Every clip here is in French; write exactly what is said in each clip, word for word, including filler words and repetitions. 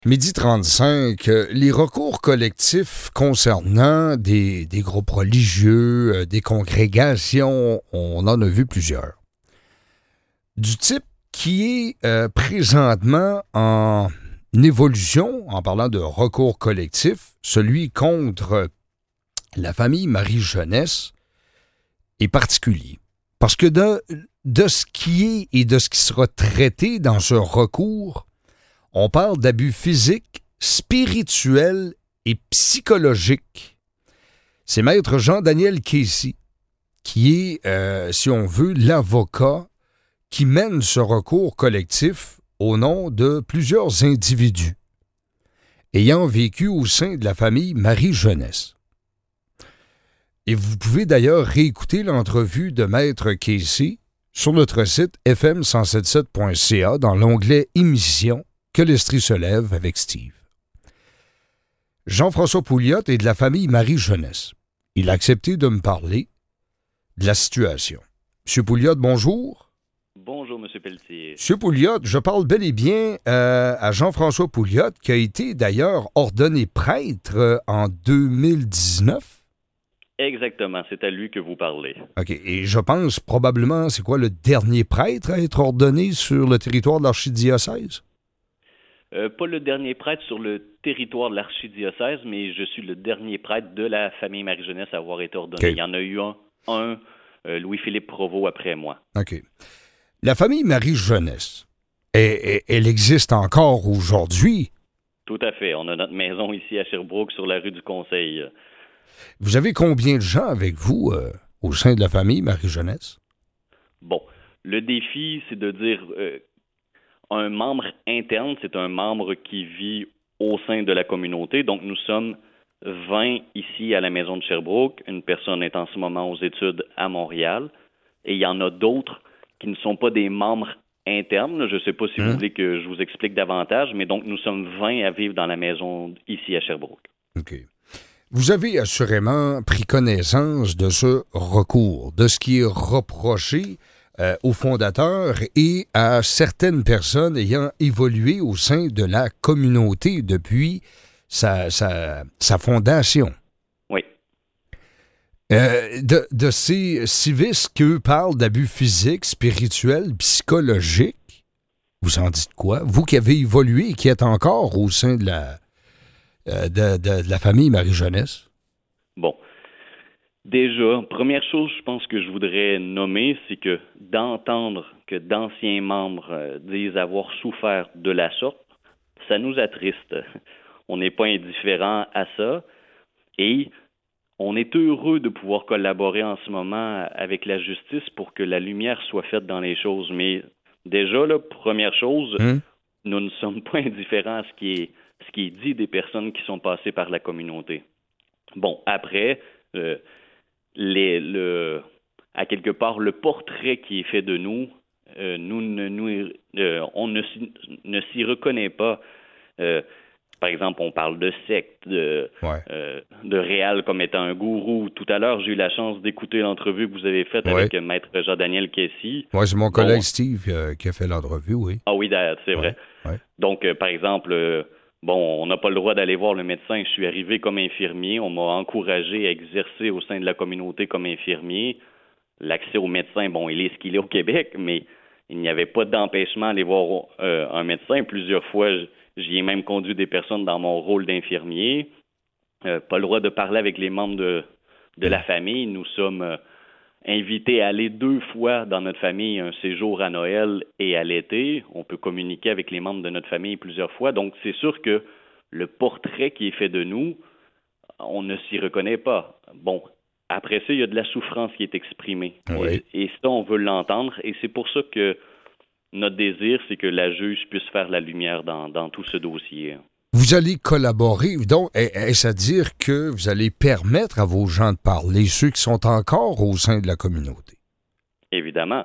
Midi trente-cinq, euh, les recours collectifs concernant des, des groupes religieux, euh, des congrégations, on en a vu plusieurs. Du type qui est euh, présentement en évolution, en parlant de recours collectif, celui contre la famille Marie-Jeunesse est particulier. Parce que de, de ce qui est et de ce qui sera traité dans ce recours, on parle d'abus physiques, spirituels et psychologiques. C'est Maître Jean-Daniel Casey qui est, euh, si on veut, l'avocat qui mène ce recours collectif au nom de plusieurs individus ayant vécu au sein de la famille Marie-Jeunesse. Et vous pouvez d'ailleurs réécouter l'entrevue de Maître Casey sur notre site f m cent soixante-dix-sept point c a dans l'onglet « Émissions » que l'Estrie se lève avec Steve. Jean-François Pouliot est de la famille Marie-Jeunesse. Il a accepté de me parler de la situation. Monsieur Pouliot, bonjour. Bonjour, M. Pelletier. Monsieur Pouliot, je parle bel et bien euh, à Jean-François Pouliot, qui a été d'ailleurs ordonné prêtre euh, en deux mille dix-neuf. Exactement, c'est à lui que vous parlez. OK, et je pense probablement, c'est quoi, le dernier prêtre à être ordonné sur le territoire de l'archidiocèse? Euh, pas le dernier prêtre sur le territoire de l'archidiocèse, mais je suis le dernier prêtre de la famille Marie-Jeunesse à avoir été ordonné. Okay. Il y en a eu un, un euh, Louis-Philippe Provost après moi. OK. La famille Marie-Jeunesse, elle, elle, elle existe encore aujourd'hui? Tout à fait. On a notre maison ici à Sherbrooke, sur la rue du Conseil. Vous avez combien de gens avec vous euh, au sein de la famille Marie-Jeunesse? Bon, le défi, c'est de dire... Euh, Un membre interne, c'est un membre qui vit au sein de la communauté. Donc, nous sommes vingt ici à la maison de Sherbrooke. Une personne est en ce moment aux études à Montréal. Et il y en a d'autres qui ne sont pas des membres internes. Je ne sais pas si mmh. vous voulez que je vous explique davantage, mais donc nous sommes vingt à vivre dans la maison ici à Sherbrooke. OK. Vous avez assurément pris connaissance de ce recours, de ce qui est reproché Euh, aux fondateurs et à certaines personnes ayant évolué au sein de la communauté depuis sa, sa, sa fondation. Oui. Euh, de, de ces civistes qu'eux parlent d'abus physiques, spirituels, psychologiques, vous en dites quoi? Vous qui avez évolué et qui êtes encore au sein de la, euh, de, de, de la famille Marie-Jeunesse? Bon. Déjà, première chose, je pense que je voudrais nommer, c'est que d'entendre que d'anciens membres euh, disent avoir souffert de la sorte, ça nous attriste. On n'est pas indifférent à ça et on est heureux de pouvoir collaborer en ce moment avec la justice pour que la lumière soit faite dans les choses. Mais déjà, la première chose, mmh. nous ne sommes pas indifférents à ce qui est, ce qui est dit des personnes qui sont passées par la communauté. Bon, après... Euh, Les, le, à quelque part, le portrait qui est fait de nous, euh, nous, ne, nous euh, on ne, ne s'y reconnaît pas. Euh, par exemple, on parle de secte, de, ouais. euh, de Réal comme étant un gourou. Tout à l'heure, j'ai eu la chance d'écouter l'entrevue que vous avez faite ouais. avec Maître Jean-Daniel Casey. Oui, c'est mon collègue bon, Steve euh, qui a fait l'entrevue, oui. Ah oui, c'est vrai. Ouais. Ouais. Donc, euh, par exemple... Euh, Bon, on n'a pas le droit d'aller voir le médecin. Je suis arrivé comme infirmier. On m'a encouragé à exercer au sein de la communauté comme infirmier. L'accès au médecin, bon, il est ce qu'il est au Québec, mais il n'y avait pas d'empêchement d'aller voir euh, un médecin. Plusieurs fois, j'y ai même conduit des personnes dans mon rôle d'infirmier. Euh, pas le droit de parler avec les membres de, de la famille. Nous sommes euh, invités à aller deux fois dans notre famille, un séjour à Noël et à l'été. On peut communiquer avec les membres de notre famille plusieurs fois. Donc, c'est sûr que le portrait qui est fait de nous, on ne s'y reconnaît pas. Bon, après ça, il y a de la souffrance qui est exprimée. Oui. Et, et ça, on veut l'entendre. Et c'est pour ça que notre désir, c'est que la juge puisse faire la lumière dans, dans tout ce dossier. Vous allez collaborer, donc, est-ce à dire que vous allez permettre à vos gens de parler, ceux qui sont encore au sein de la communauté? Évidemment.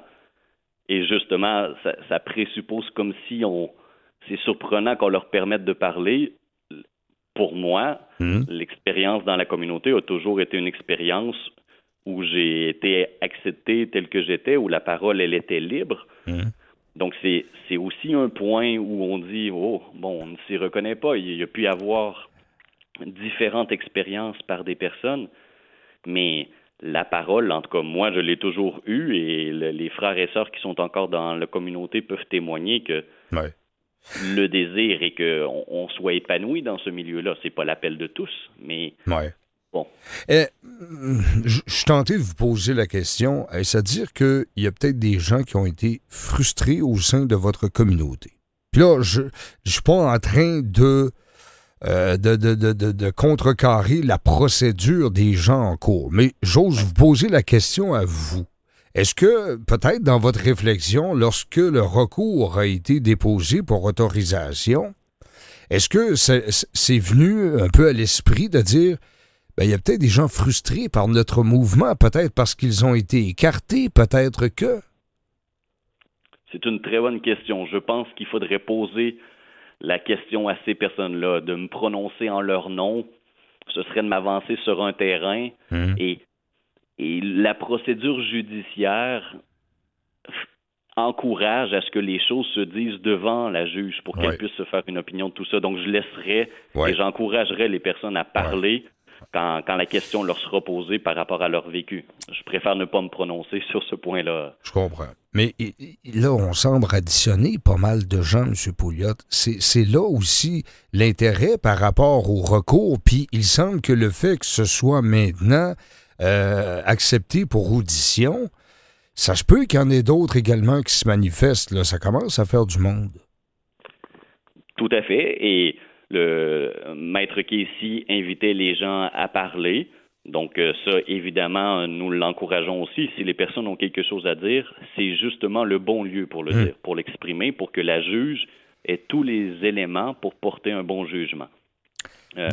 Et justement, ça, ça présuppose comme si on... C'est surprenant qu'on leur permette de parler. Pour moi, mmh. l'expérience dans la communauté a toujours été une expérience où j'ai été accepté tel que j'étais, où la parole, elle était libre. Mmh. Donc, c'est, c'est aussi un point où on dit, oh, bon, on ne s'y reconnaît pas. Il y a pu y avoir différentes expériences par des personnes, mais la parole, en tout cas, moi, je l'ai toujours eue et le, les frères et sœurs qui sont encore dans la communauté peuvent témoigner que Ouais. le désir est qu'on on soit épanoui dans ce milieu-là. C'est pas l'appel de tous, mais Ouais. bon. Eh, je je suis tenté de vous poser la question. Est-ce à dire qu'il y a peut-être des gens qui ont été frustrés au sein de votre communauté? Puis là, je ne suis pas en train de, euh, de, de, de, de, de contrecarrer la procédure des gens en cours, mais j'ose vous poser la question à vous. Est-ce que, peut-être dans votre réflexion, lorsque le recours a été déposé pour autorisation, est-ce que c'est, c'est venu un peu à l'esprit de dire, ben, il y a peut-être des gens frustrés par notre mouvement, peut-être parce qu'ils ont été écartés, peut-être que... C'est une très bonne question. Je pense qu'il faudrait poser la question à ces personnes-là, de me prononcer en leur nom. Ce serait de m'avancer sur un terrain Mmh. et Et la procédure judiciaire encourage à ce que les choses se disent devant la juge pour qu'elle Ouais. puisse se faire une opinion de tout ça. Donc, je laisserais Ouais. et j'encouragerais les personnes à parler quand, quand la question leur sera posée par rapport à leur vécu. Je préfère ne pas me prononcer sur ce point-là. Je comprends. Mais i- i- là, on semble additionner pas mal de gens, M. Pouliot. C'est, c'est là aussi l'intérêt par rapport au recours. Puis il semble que le fait que ce soit maintenant euh, accepté pour audition, ça se peut qu'il y en ait d'autres également qui se manifestent. Là. Ça commence à faire du monde. Tout à fait. Et le maître Casey invitait les gens à parler. Donc euh, ça, évidemment, nous l'encourageons aussi. Si les personnes ont quelque chose à dire, c'est justement le bon lieu pour le Mmh. dire, pour l'exprimer, pour que la juge ait tous les éléments pour porter un bon jugement. Euh,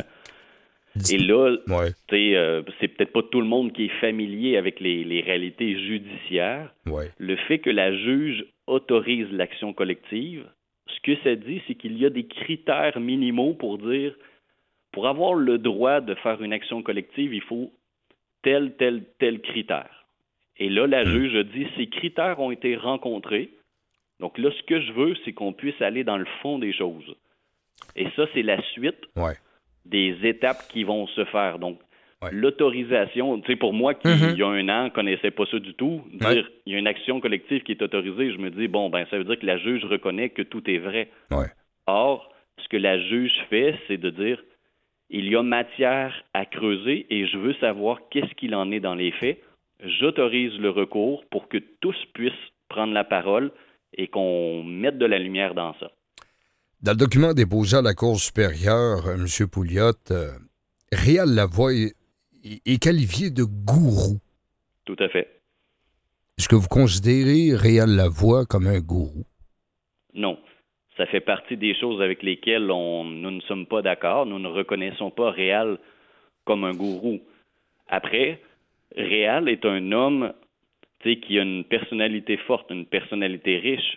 et là, Ouais. tu sais, euh, c'est peut-être pas tout le monde qui est familier avec les, les réalités judiciaires. Ouais. Le fait que la juge autorise l'action collective, ce que ça dit, c'est qu'il y a des critères minimaux pour dire, pour avoir le droit de faire une action collective, il faut tel, tel, tel critère. Et là, la Mmh. juge a dit, ces critères ont été rencontrés. Donc là, ce que je veux, c'est qu'on puisse aller dans le fond des choses. Et ça, c'est la suite Ouais. des étapes qui vont se faire. Donc, Ouais. l'autorisation, tu sais, pour moi qui, Mhm. il y a un an, connaissais pas ça du tout, dire, Ouais. il y a une action collective qui est autorisée, je me dis, bon, ben, ça veut dire que la juge reconnaît que tout est vrai. Ouais. Or, ce que la juge fait, c'est de dire, il y a matière à creuser et je veux savoir qu'est-ce qu'il en est dans les faits. J'autorise le recours pour que tous puissent prendre la parole et qu'on mette de la lumière dans ça. Dans le document déposé à la Cour supérieure, euh, M. Pouliot, euh, Réal Lavoie est, est qualifié de gourou. Tout à fait. Est-ce que vous considérez Réal Lavoie comme un gourou? Non. Ça fait partie des choses avec lesquelles on, nous ne sommes pas d'accord. Nous ne reconnaissons pas Réal comme un gourou. Après, Réal est un homme, tu sais, qui a une personnalité forte, une personnalité riche.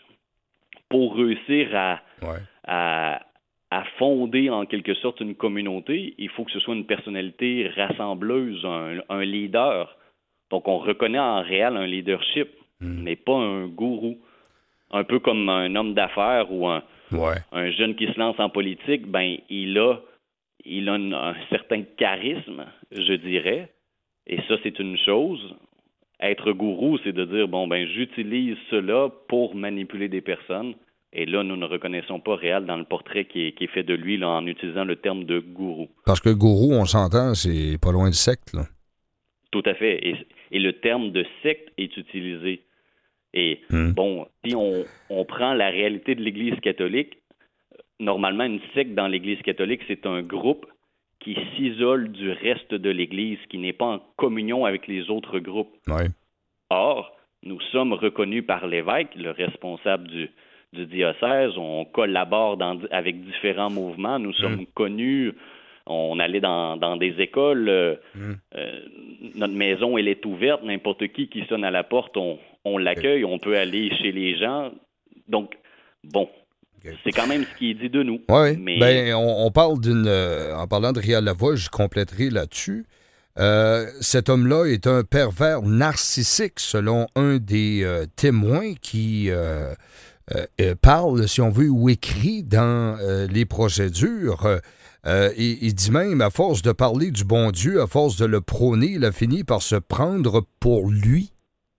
Pour réussir à, Ouais. à, à fonder en quelque sorte une communauté, il faut que ce soit une personnalité rassembleuse, un, un leader. Donc, on reconnaît en Réal un leadership, Mm. mais pas un gourou. Un peu comme un homme d'affaires ou un, Ouais. un jeune qui se lance en politique, ben il a, il a un, un certain charisme, je dirais. Et ça, c'est une chose. Être gourou, c'est de dire, bon, ben j'utilise cela pour manipuler des personnes. Et là, nous ne reconnaissons pas Réal dans le portrait qui est, qui est fait de lui là, en utilisant le terme de gourou. Parce que gourou, on s'entend, c'est pas loin de secte, là. Tout à fait. Et, et le terme de secte est utilisé. Et Mm. bon, si on, on prend la réalité de l'Église catholique, normalement, une secte dans l'Église catholique, c'est un groupe qui s'isole du reste de l'Église, qui n'est pas en communion avec les autres groupes. Ouais. Or, nous sommes reconnus par l'évêque, le responsable du, du diocèse, on collabore dans, avec différents mouvements, nous sommes Mm. connus, on allait dans, dans des écoles, euh, Mm. euh, notre maison, elle est ouverte, n'importe qui qui sonne à la porte, on, on l'accueille, on peut aller chez les gens. Donc, bon, OK. c'est quand même ce qui est dit de nous. Oui, Mais ben, on, on parle d'une... euh, en parlant de Réal Lavoie, je compléterai là-dessus. Euh, cet homme-là est un pervers narcissique, selon un des euh, témoins qui euh, euh, euh, parle, si on veut, ou écrit dans euh, les procédures. Euh, euh, il, il dit même, à force de parler du bon Dieu, à force de le prôner, il a fini par se prendre pour lui.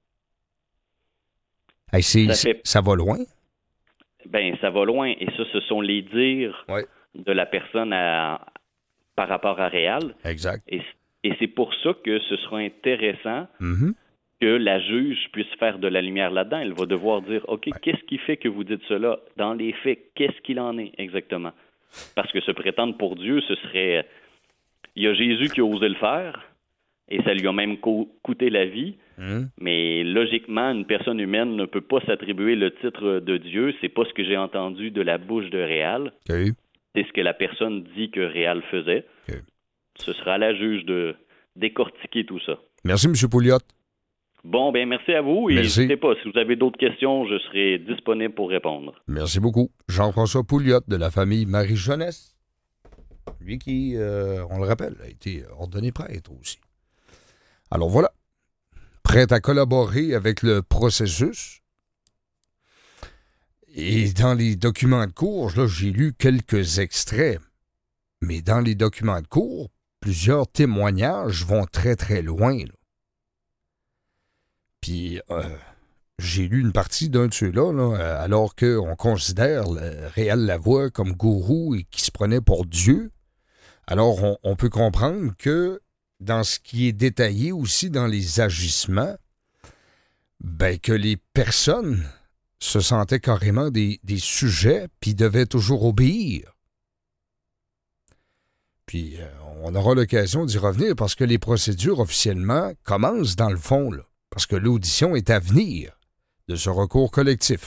Hey, c'est, Ça fait- ça va loin. Ben, ça va loin. Et ça, ce sont les dires Ouais. de la personne à- par rapport à Réal. Exact. Et, et c'est pour ça que ce sera intéressant Mhm. que la juge puisse faire de la lumière là-dedans. Elle va devoir dire, OK, Ouais. qu'est-ce qui fait que vous dites cela? Dans les faits, qu'est-ce qu'il en est exactement? Parce que se prétendre pour Dieu, ce serait... Il y a Jésus qui a osé le faire, et ça lui a même co- coûté la vie. Mhm. Mais logiquement, une personne humaine ne peut pas s'attribuer le titre de Dieu. C'est pas ce que j'ai entendu de la bouche de Réal. OK. C'est ce que la personne dit que Réal faisait. OK. Ce sera à la juge de décortiquer tout ça. Merci, M. Pouliot. Bon, ben merci à vous. Et Merci. n'hésitez pas, si vous avez d'autres questions, je serai disponible pour répondre. Merci beaucoup. Jean-François Pouliot de la famille Marie-Jeunesse. Lui qui, euh, on le rappelle, a été ordonné prêtre aussi. Alors voilà. Prêt à collaborer avec le processus. Et dans les documents de cours, là, j'ai lu quelques extraits. Mais dans les documents de cours, plusieurs témoignages vont très, très loin. Là. Puis, euh, j'ai lu une partie d'un de ceux-là, là, alors qu'on considère le Réal Lavoie comme gourou et qui se prenait pour Dieu. Alors, on, on peut comprendre que dans ce qui est détaillé aussi dans les agissements, ben que les personnes se sentaient carrément des, des sujets puis devaient toujours obéir. Puis, euh, on aura l'occasion d'y revenir parce que les procédures officiellement commencent dans le fond, là, parce que l'audition est à venir de ce recours collectif.